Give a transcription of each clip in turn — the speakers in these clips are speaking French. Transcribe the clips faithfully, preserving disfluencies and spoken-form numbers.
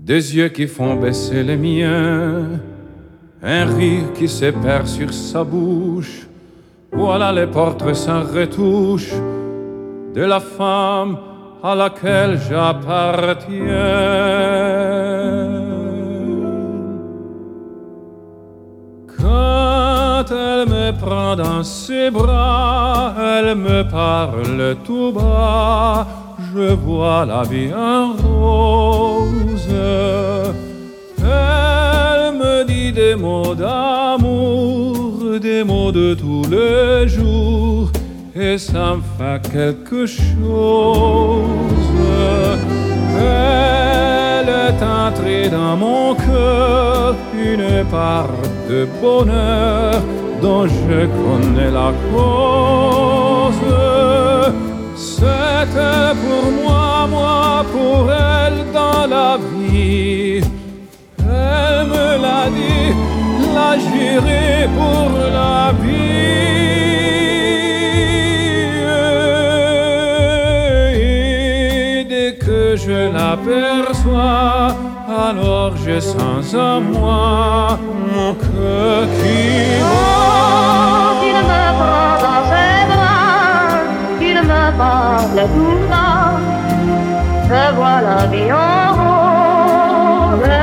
Des yeux qui font baisser les miens, un rire qui se perd sur sa bouche. Voilà les portraits sans retouche de la femme à laquelle j'appartiens. Quand elle me prend dans ses bras, elle me parle tout bas, je vois la vie en rose. Elle me dit des mots d'amour, des mots de tous les jours, et ça me fait quelque chose. Elle est entrée dans mon cœur, une part de bonheur dont je connais la cause. C'était pour moi, moi pour elle dans la vie. Elle me l'a dit, l'a juré pour la vie. Et dès que je l'aperçois, alors je sens en moi mon cœur qui bat. Il me prend dans ses bras, il me parle tout bas, je vois la vie en rose.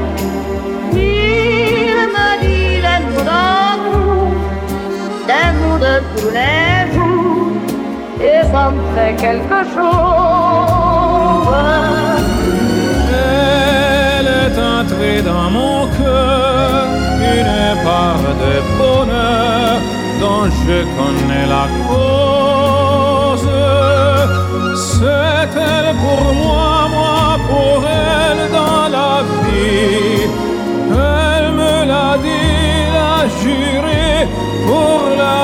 Il me dit des mots d'amour, des mots de tous les jours, et ça me fait quelque chose. Elle est entrée dans mon cœur, une part de bonheur dont je connais la cause. C'est elle pour moi, moi pour elle dans la vie. Elle me l'a dit, l'a juré pour la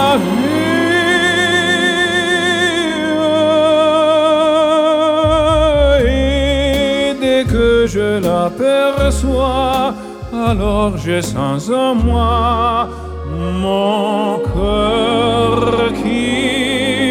vie. Et dès que je l'aperçois, alors je sens en moi mon cœur qui